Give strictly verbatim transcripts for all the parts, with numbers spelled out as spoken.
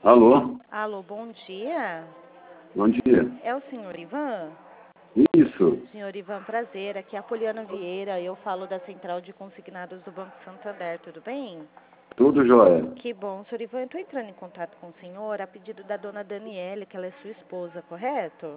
Alô? Alô, bom dia. Bom dia. É o senhor Ivan? Isso. Senhor Ivan, prazer. Aqui é a Poliana Vieira. Eu falo da Central de Consignados do Banco Santander. Tudo bem? Tudo jóia. Que bom. Senhor Ivan, eu estou entrando em contato com o senhor a pedido da dona Daniele, que ela é sua esposa, correto?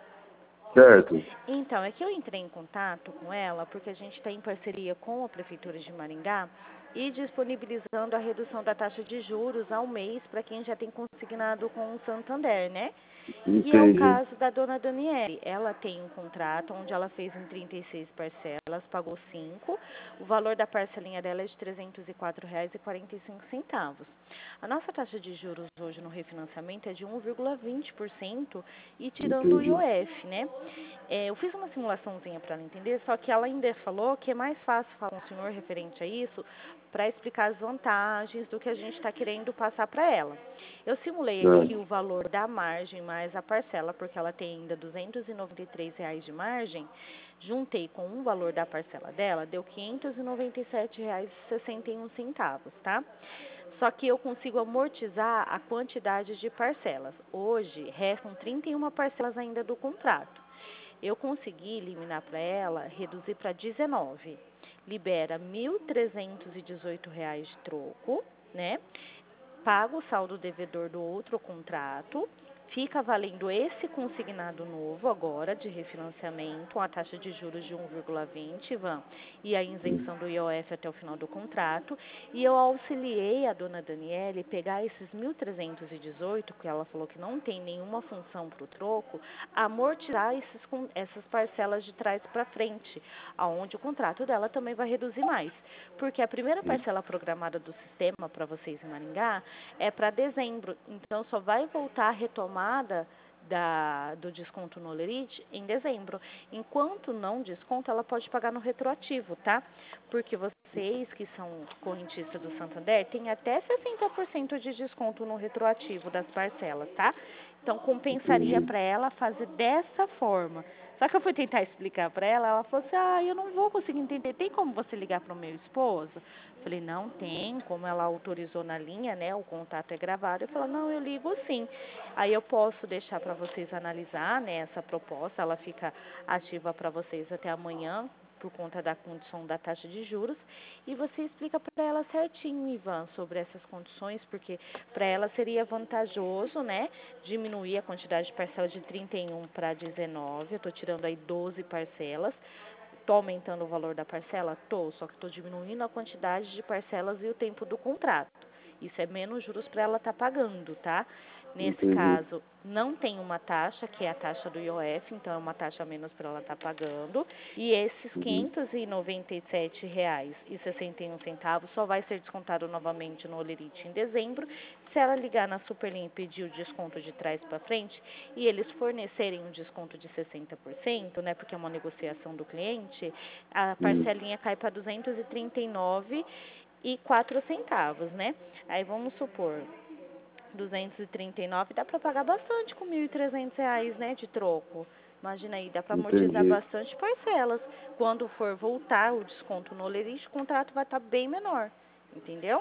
Certo. Então, é que eu entrei em contato com ela porque a gente está em parceria com a Prefeitura de Maringá e disponibilizando a redução da taxa de juros ao mês para quem já tem consignado com o Santander, né? Que é o Entendi. caso da dona Daniele. Ela tem um contrato onde ela fez em trinta e seis parcelas, pagou cinco. O valor da parcelinha dela é de trezentos e quatro reais e quarenta e cinco centavos. A nossa taxa de juros hoje no refinanciamento é de um vírgula vinte por cento e tirando o Entendi. I O F, né? É, eu fiz uma simulaçãozinha para ela entender, só que ela ainda falou que é mais fácil falar com o senhor referente a isso para explicar as vantagens do que a gente está querendo passar para ela. Eu simulei aqui Certo. o valor da margem mais a parcela, porque ela tem ainda duzentos e noventa e três reais de margem. Juntei com o valor da parcela dela, deu quinhentos e noventa e sete reais e sessenta e um centavos, tá? Só que eu consigo amortizar a quantidade de parcelas. Hoje, restam trinta e uma parcelas ainda do contrato. Eu consegui eliminar para ela, reduzir para dezenove. Libera mil trezentos e dezoito reais de troco, né? Paga o saldo devedor do outro contrato, fica valendo esse consignado novo agora de refinanciamento, a taxa de juros de um vírgula vinte, Ivan, e a isenção do I O F até o final do contrato. E eu auxiliei a dona Daniele pegar esses mil trezentos e dezoito, que ela falou que não tem nenhuma função para o troco, amortizar esses, essas parcelas de trás para frente, aonde o contrato dela também vai reduzir mais. Porque a primeira parcela programada do sistema para vocês em Maringá é para dezembro, então só vai voltar a retomada da, do desconto no Olerite em dezembro. Enquanto não desconto, ela pode pagar no retroativo, tá? Porque vocês que são correntistas do Santander têm até sessenta por cento de desconto no retroativo das parcelas, tá? Então compensaria Entendi. para ela fazer dessa forma. Só que eu fui tentar explicar para ela, ela falou assim, ah, eu não vou conseguir entender, tem como você ligar para o meu esposo? Falei, não tem, como ela autorizou na linha, né, o contato é gravado. Eu falei, não, eu ligo sim. Aí eu posso deixar para vocês analisar, né, essa proposta, ela fica ativa para vocês até amanhã, por conta da condição da taxa de juros, e você explica para ela certinho, Ivan, sobre essas condições, porque para ela seria vantajoso, né, diminuir a quantidade de parcelas de trinta e um para dezenove, eu estou tirando aí doze parcelas. Estou aumentando o valor da parcela? Estou, só que estou diminuindo a quantidade de parcelas e o tempo do contrato. Isso é menos juros para ela estar tá pagando, tá? Nesse Entendi. caso, não tem uma taxa, que é a taxa do I O F, então é uma taxa a menos para ela estar tá pagando. E esses Uhum. quinhentos e noventa e sete reais e sessenta e um centavos só vai ser descontado novamente no Olerite em dezembro. Se ela ligar na Superlinha e pedir o desconto de trás para frente e eles fornecerem um desconto de sessenta por cento, né, porque é uma negociação do cliente, a Hum. parcelinha cai para duzentos e trinta e nove e quatro centavos, né? Aí vamos supor, duzentos e trinta e nove dá para pagar bastante com mil e trezentos reais, né, de troco. Imagina aí, dá para amortizar Entendi. bastante parcelas. Quando for voltar o desconto no Olerite, o contrato vai estar bem menor, entendeu?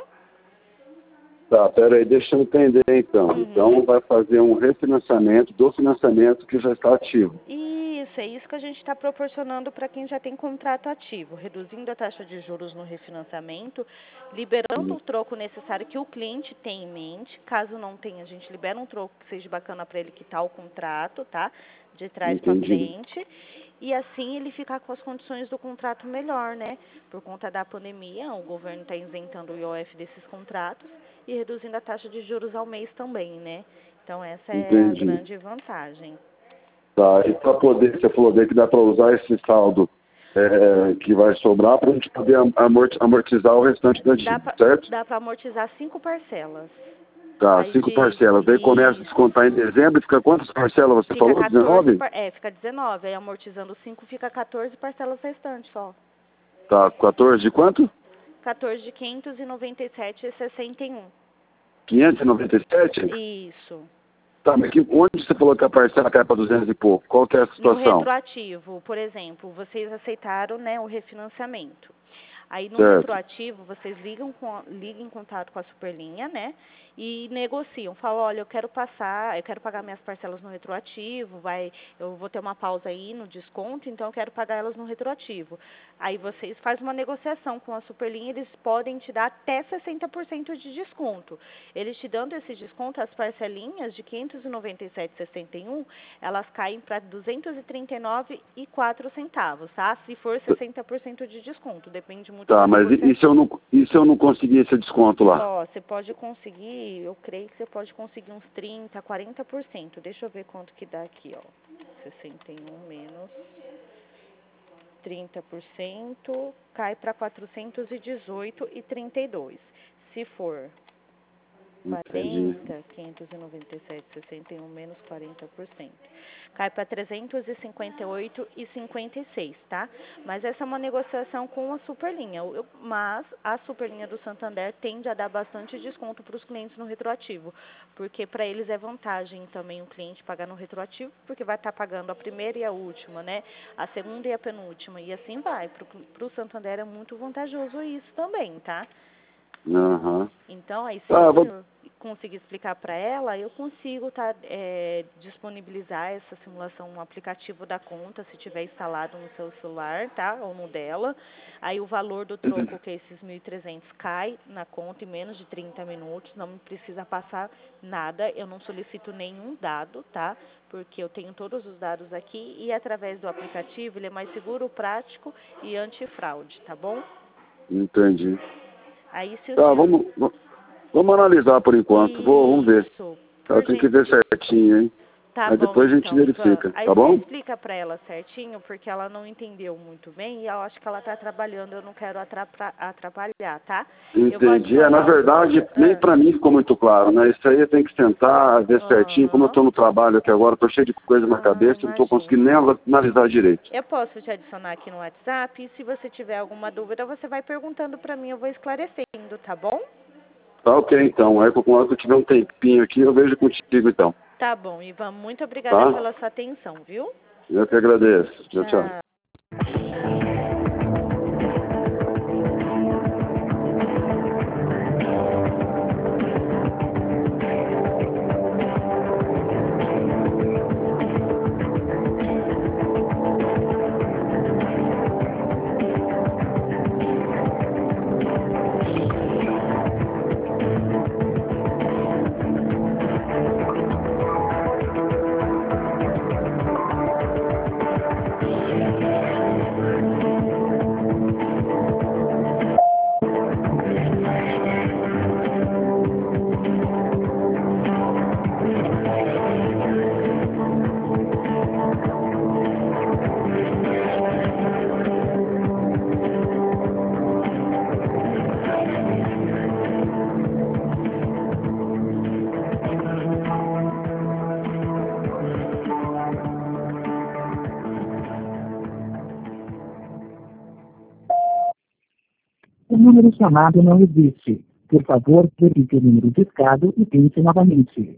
Tá, pera aí, deixa eu entender então. Uhum. Então vai fazer um refinanciamento do financiamento que já está ativo. Isso, é isso que a gente está proporcionando para quem já tem contrato ativo, reduzindo a taxa de juros no refinanciamento, liberando Hum. o troco necessário que o cliente tem em mente. Caso não tenha, a gente libera um troco que seja bacana para ele quitar o contrato, tá? De trás para Entendi. frente. E assim ele ficar com as condições do contrato melhor, né? Por conta da pandemia, o governo está isentando o I O F desses contratos e reduzindo a taxa de juros ao mês também, né? Então essa é a Entendi. grande vantagem. Tá, e para poder, você falou bem que dá para usar esse saldo é, que vai sobrar para a gente poder amort- amortizar o restante da Dá dívida, pra, certo? dá pra amortizar cinco parcelas. Tá, Aí cinco de parcelas. Daí começa a isso. descontar em dezembro e fica quantas parcelas você Fica falou? quatorze, dezenove? par- é, fica dezenove. Aí amortizando cinco fica quatorze parcelas restantes só. Tá, quatorze de quanto? quatorze de quinhentos e noventa e sete e sessenta e um. quinhentos e noventa e sete? Isso. Tá, mas que, onde você falou que a parcela cai para duzentos e pouco? Qual que é a No situação? retroativo, por exemplo, vocês aceitaram, né, o refinanciamento. Aí no Certo. retroativo, vocês ligam, com, ligam em contato com a Superlinha, né? E negociam, falam, olha, eu quero passar, eu quero pagar minhas parcelas no retroativo, vai, eu vou ter uma pausa aí no desconto, então eu quero pagar elas no retroativo. Aí vocês fazem uma negociação com a Superlinha, eles podem te dar até sessenta por cento de desconto. Eles te dando esse desconto, as parcelinhas de quinhentos e noventa e sete reais e sessenta e um centavos, elas caem para duzentos e trinta e nove reais e quatro centavos, tá? Se for sessenta por cento de desconto, depende muito Tá, da mas e, negociação. e se eu não, e se eu não conseguir esse desconto lá? Ó, você pode conseguir, eu creio que você pode conseguir uns trinta, quarenta por cento. Deixa eu ver quanto que dá aqui, ó. sessenta e um menos trinta por cento, cai para quatrocentos e dezoito reais e trinta e dois centavos. Se for Entendi. quarenta, quinhentos e noventa e sete, sessenta e um menos quarenta por cento. Cai para trezentos e cinquenta e oito reais e cinquenta e seis centavos, tá? Mas essa é uma negociação com a Superlinha. Eu, mas a Superlinha do Santander tende a dar bastante desconto para os clientes no retroativo, porque para eles é vantagem também o cliente pagar no retroativo, porque vai estar pagando a primeira e a última, né? A segunda e a penúltima, e assim vai. Para o Santander é muito vantajoso isso também, tá? Aham. Então, aí, se Tá, o eu vou... senhor conseguir explicar para ela, eu consigo tá, é, disponibilizar essa simulação no aplicativo da conta, se tiver instalado no seu celular, tá? Ou no dela. Aí o valor do troco, que é esses mil e trezentos, cai na conta em menos de trinta minutos, não precisa passar nada, eu não solicito nenhum dado, tá? Porque eu tenho todos os dados aqui e através do aplicativo ele é mais seguro, prático e antifraude, tá bom? Entendi. Aí se o Tá, senhor... vamos, va- vamos analisar por enquanto. Vou, vamos ver. Isso, Eu por tenho que gen- ver certinho, hein? Tá Aí bom, depois a gente então, Ivan. verifica, Aí tá você bom? explica para ela certinho, porque ela não entendeu muito bem e eu acho que ela está trabalhando, eu não quero atrapa- atrapalhar, tá? Eu vou Entendi. É, na adicionar o... verdade, nem Ah, pra mim ficou muito claro, né? Isso aí eu tenho que sentar, ver certinho. Como eu aham. tô no trabalho aqui agora, tô cheio de coisa na Ah, cabeça, não tô conseguindo imagino. nem analisar direito. Eu posso te adicionar aqui no WhatsApp e se você tiver alguma dúvida, você vai perguntando para mim, eu vou esclarecendo, tá bom? Tá ok, então. Aí, quando eu tiver um tempinho aqui, eu vejo contigo, então. Tá bom, Ivan. Muito obrigada Tá? pela sua atenção, viu? Eu que agradeço. Tchau, tchau. Tchau. O número chamado não existe. Por favor, verifique o número discado e tente novamente.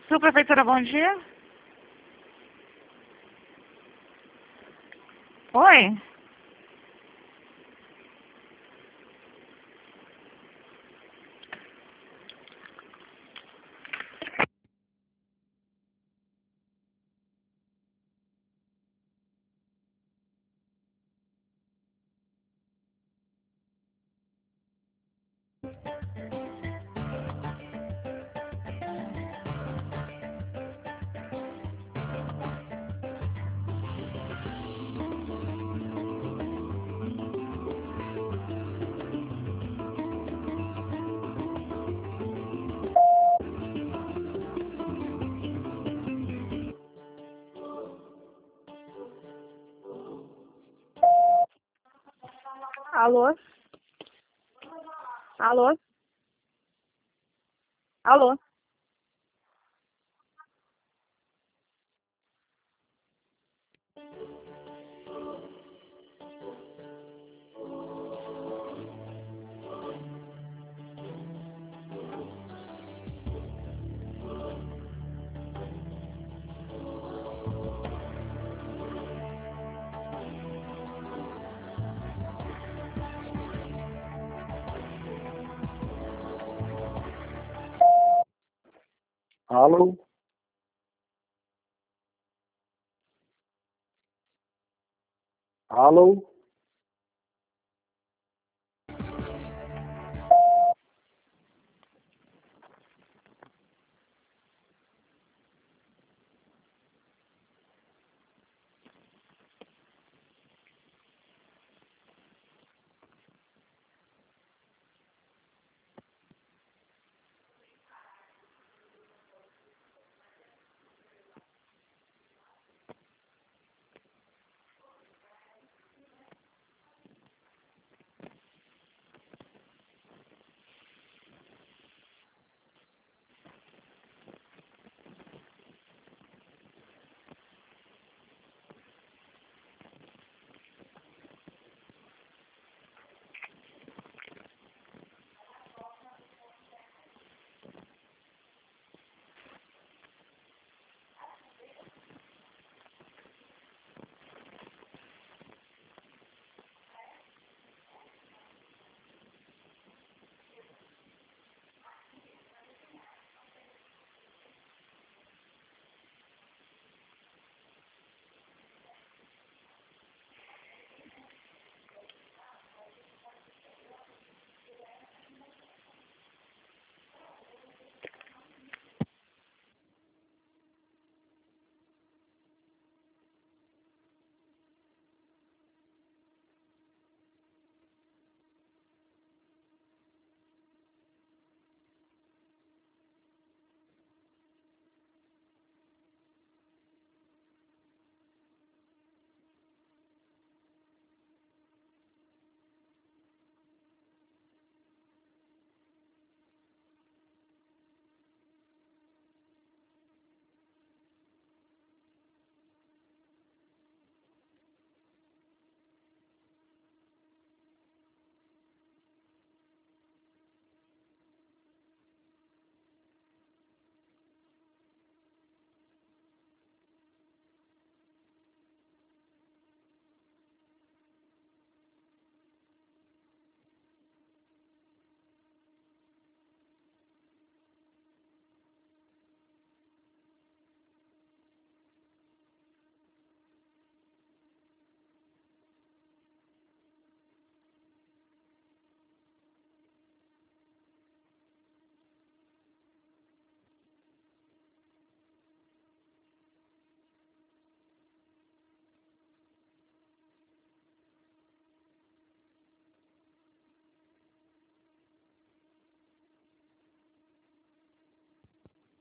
Subprefeitura, bom dia. Oi? Alô? Alô? Alô? Alô? Alô?